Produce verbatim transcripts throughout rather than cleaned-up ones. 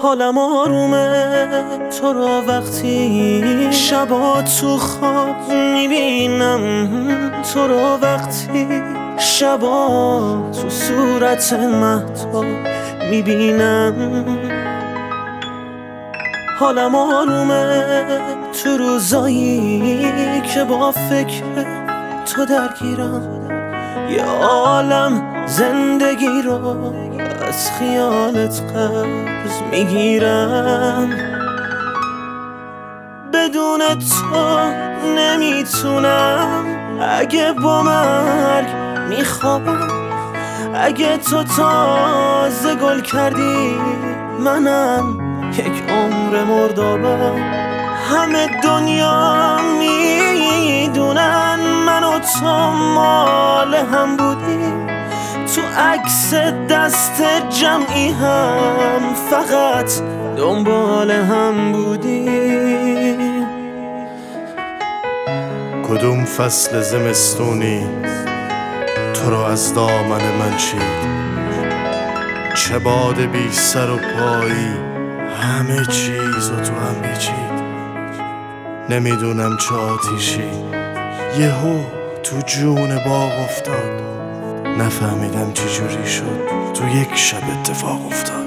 حالم آرومه تو را وقتی شبا تو خواب میبینم، تو را وقتی شبا تو صورت مهتاب میبینم. حالم آرومه تو روزایی که با فکر تو درگیرم، یه عالم زندگی رو از خیالت قرض میگیرم. بدون تو نمیتونم، اگه با مرگ میخوابم، اگه تو تازه گل کردی منم یک عمر مردابم. همه دنیا میدونن من و تو مال هم بودیم، تو عکس دست جمعی هم فقط دنبال هم بودیم. کدوم فصل زمستونی تو رو از دامن من چید؟ چه باد بی سر و پایی همه چیز رو تو هم پیچید. نمیدونم چه آتیشی یهو تو جون باغ افتاد، نفهمیدم چی جوری شد تو یک شب اتفاق افتاد.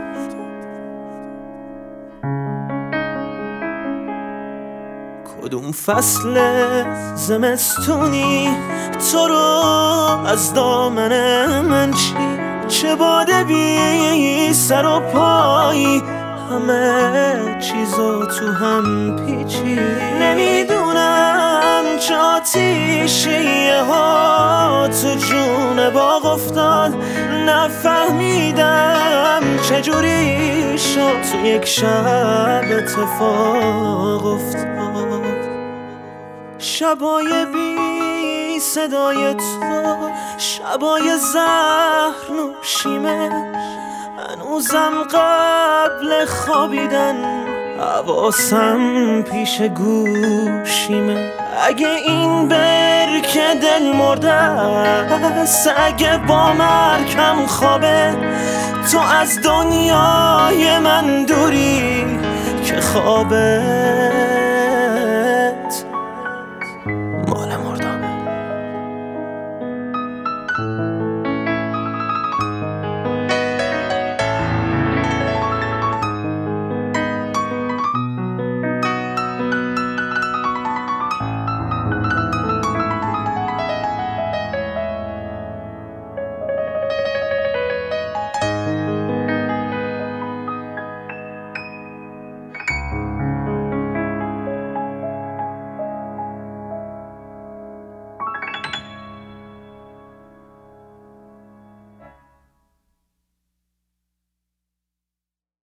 کدوم فصل زمستونی تو رو از دامن من چید؟ چه باد بی سر و پایی همه چیزو تو هم پیچید. نمیدونم چه آتیشی ها تو جون باغ افتاد، نفهمیدم چجوری شد تو یک شب اتفاق افتاد. شبای بی صدای تو، شبای زهر نوشیمه، هنوزم قبل خوابیدن حواسم پیش گوشیمه. اگه این برکه دل مرده است، اگه با مرکم خوابه، تو از دنیای من دوری که خوابه.